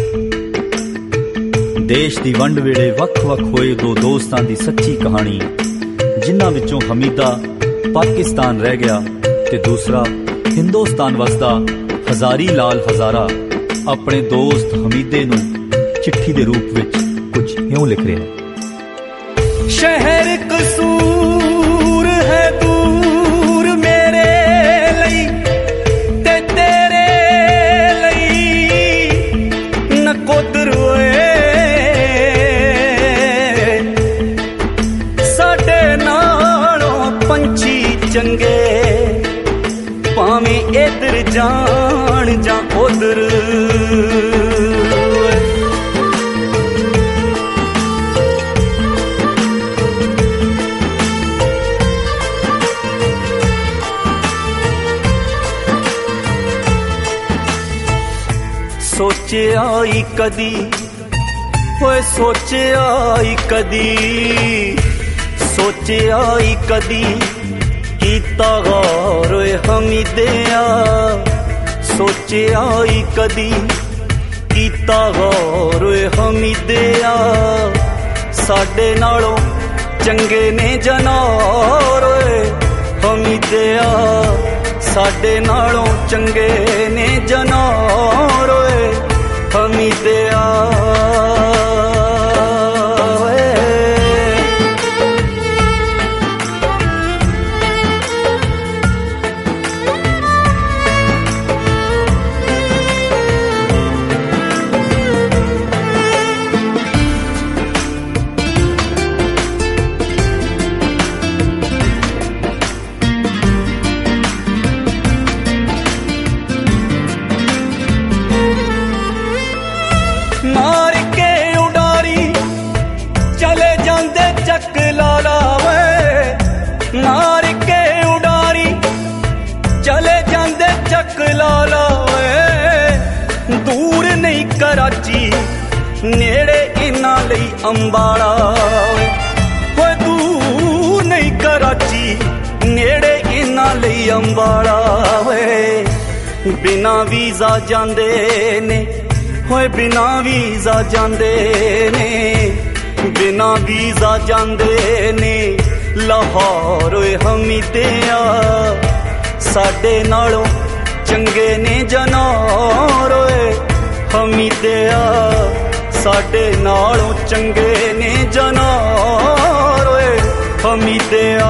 देश दी वंड वेले वख-वख होए दो दोस्तां दी सच्ची कहानी, जिन्हां विचों हमीदा पाकिस्तान रह गया ते दूसरा हिंदुस्तान वसदा हजारी लाल हजारा अपने दोस्त हमीदे नूं चिट्ठी दे रूप विच कुछ इउं लिख रिहा। शहर कसूर है दूर मेरे लई ते तेरे लई नकोदर होए साडे नालों पंछी चंगे भावें इधर जान जां उधर। सोचिया ही कदी होए सोचिया ही कदी सोचिया ही कदी कीता गौर होए हमीदिया सोचिया ही कदी कीता गौर होए हमीदिया साडे नालों चंगे ने जनार होए हमीदिया साडे नालों चंगे ने जनार होए हमीदिया। मार के उडारी चले जांदे चक लाला वे मार के उडारी चले जांदे चक लाला वे दूर नहीं कराची नेड़े इन्हां लई अंबाला वे दूर नहीं कराची नेड़े इन्हां लई अंबाला वे बिना वीज़ा जांदे ने होए बिना वीज़ा जांदे ने बिना वीज़ा जांदे ने लाहौर होए हमीदिया साडे नालों चंगे ने जनार होए हमीदिया साडे नालों चंगे ने जनार होए हमीदिया।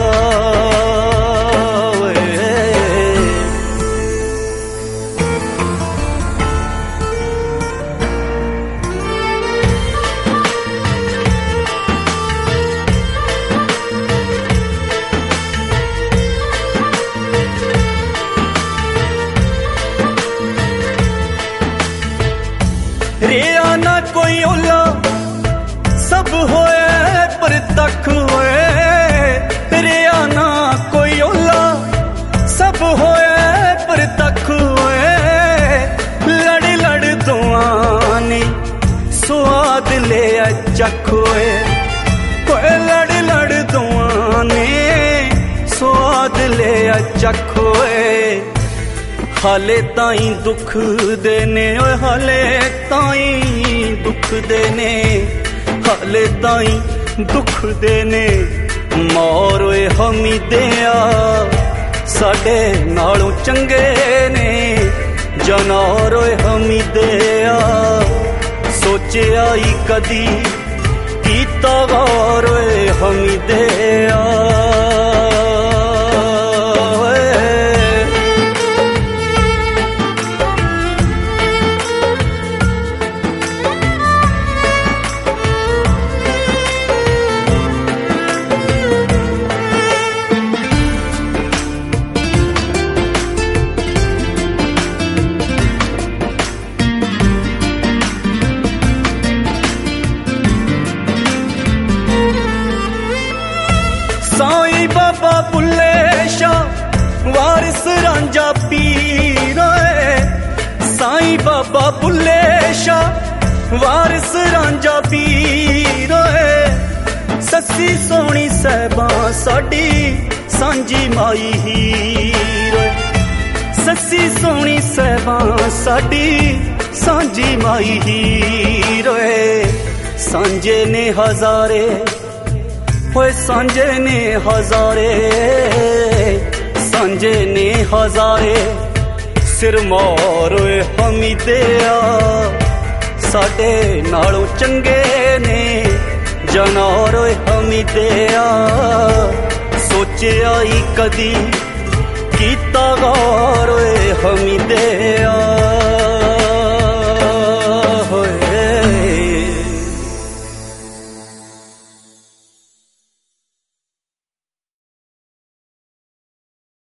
रिया ना कोई ओला सब होए पर तक होए रिया ना कोई ओला सब होए पर तक होए लड़ लड़ दुआने स्वाद ले चख होए लड़ लड़ दुआने स्वाद ले चख होए हाले ताई दुख देने हाले ताई दुख देने हाले ताई दुख देने मौर होए हमीदिया साडे नालों चंगे ने जनार होए हमीदिया सोचिया ही कदी कीता गौर होए हमीदिया। साईं बाबा बुल्ले शाह वारिस रांझा पीर साईं बाबा बुल्ले शाह वारिस रांझा पीर सस्सी सोहनी सहबा साडी सांझी माई हीर सस्सी सोहनी सहबा साडी सांझी माई हीरोए सांझे ने हजारे होए सांझे ने हजारे सांझे ने हजारे सिर मोरोए हमीदिया साडे नालों चंगे ने जनारोए हमीदिया सोचिया ही कदी कीता गौर होए हमीदिया